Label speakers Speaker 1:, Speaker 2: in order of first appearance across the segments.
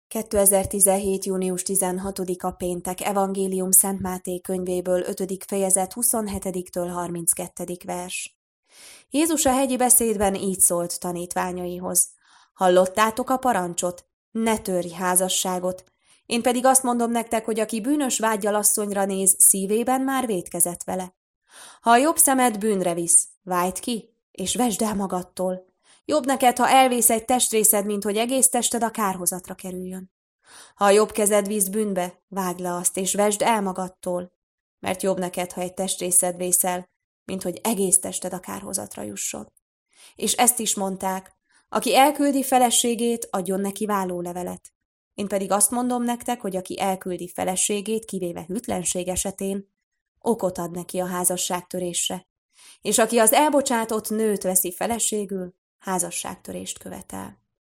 Speaker 1: 2017. június 16-a péntek, Evangélium Szent Máté könyvéből, 5. fejezet 27-től 32. vers. Jézus a hegyi beszédben így szólt tanítványaihoz: Hallottátok a parancsot? Ne törj házasságot. Én pedig azt mondom nektek, hogy aki bűnös vággyal asszonyra néz, szívében már vétkezett vele. Ha a jobb szemed bűnre visz, vágd ki, és vesd el magadtól. Jobb neked, ha elvész egy testrészed, mint hogy egész tested a kárhozatra kerüljön. Ha a jobb kezed visz bűnbe, vágd le azt, és vesd el magadtól, mert jobb neked, ha egy testrészed vészel, mint hogy egész tested a kárhozatra jusson. És ezt is mondták: aki elküldi feleségét, adjon neki vállólevelet. Én pedig azt mondom nektek, hogy aki elküldi feleségét, kivéve hűtlenség esetén, okot ad neki a házasságtörésre, és aki az elbocsátott nőt veszi feleségül, házasságtörést követel.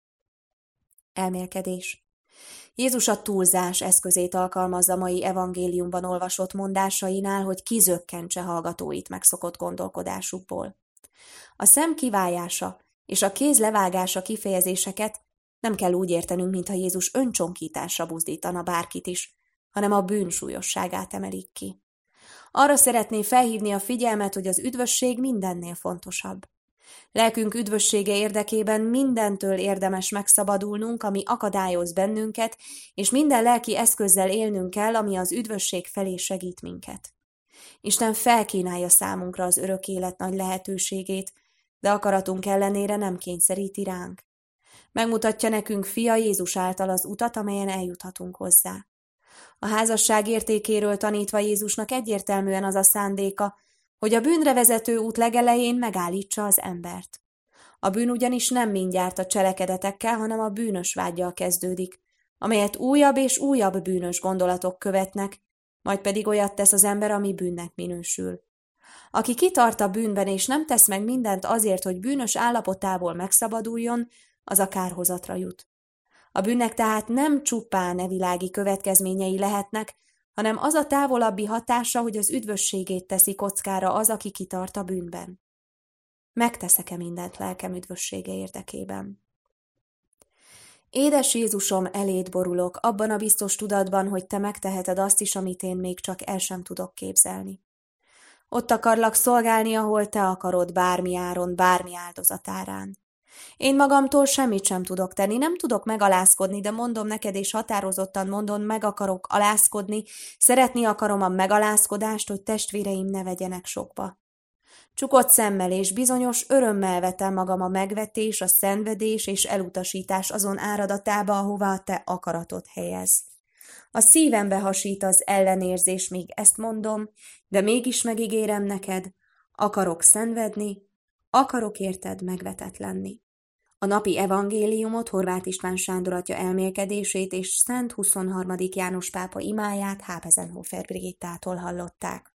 Speaker 1: Elmélkedés. Jézus a túlzás eszközét alkalmazza mai evangéliumban olvasott mondásainál, hogy kizökkentse hallgatóit megszokott gondolkodásukból. A szem kivájása és a kéz levágása kifejezéseket nem kell úgy értenünk, mintha Jézus öncsonkításra buzdítana bárkit is, hanem a bűn súlyosságát emelik ki. Arra szeretné felhívni a figyelmet, hogy az üdvösség mindennél fontosabb. Lelkünk üdvössége érdekében mindentől érdemes megszabadulnunk, ami akadályoz bennünket, és minden lelki eszközzel élnünk kell, ami az üdvösség felé segít minket. Isten felkínálja számunkra az örök élet nagy lehetőségét, de akaratunk ellenére nem kényszeríti ránk. Megmutatja nekünk fia Jézus által az utat, amelyen eljuthatunk hozzá. A házasság értékéről tanítva Jézusnak egyértelműen az a szándéka, hogy a bűnre vezető út legelején megállítsa az embert. A bűn ugyanis nem mindjárt a cselekedetekkel, hanem a bűnös vággyal kezdődik, amelyet újabb és újabb bűnös gondolatok követnek, majd pedig olyat tesz az ember, ami bűnnek minősül. Aki kitart a bűnben és nem tesz meg mindent azért, hogy bűnös állapotából megszabaduljon, az a kárhozatra jut. A bűnnek tehát nem csupán evilági következményei lehetnek, hanem az a távolabbi hatása, hogy az üdvösségét teszi kockára az, aki kitart a bűnben. Megteszek-e mindent lelkem üdvössége érdekében? Édes Jézusom, eléd borulok, abban a biztos tudatban, hogy te megteheted azt is, amit én még csak el sem tudok képzelni. Ott akarlak szolgálni, ahol te akarod, bármi áron, bármi áldozatárán. Én magamtól semmit sem tudok tenni, nem tudok megalázkodni, de mondom neked, és határozottan mondom, meg akarok alázkodni, szeretni akarom a megalázkodást, hogy testvéreim ne vegyenek sokba. Csukott szemmel és bizonyos örömmel vetem magam a megvetés, a szenvedés és elutasítás azon áradatába, ahová te akaratod helyez. A szívembe hasít az ellenérzés, még ezt mondom, de mégis megígérem neked, akarok szenvedni, akarok érted megvetett lenni. A napi evangéliumot, Horváth István Sándor atya elmélkedését és Szent 23. János pápa imáját Hábesenhofer Brigittától hallották.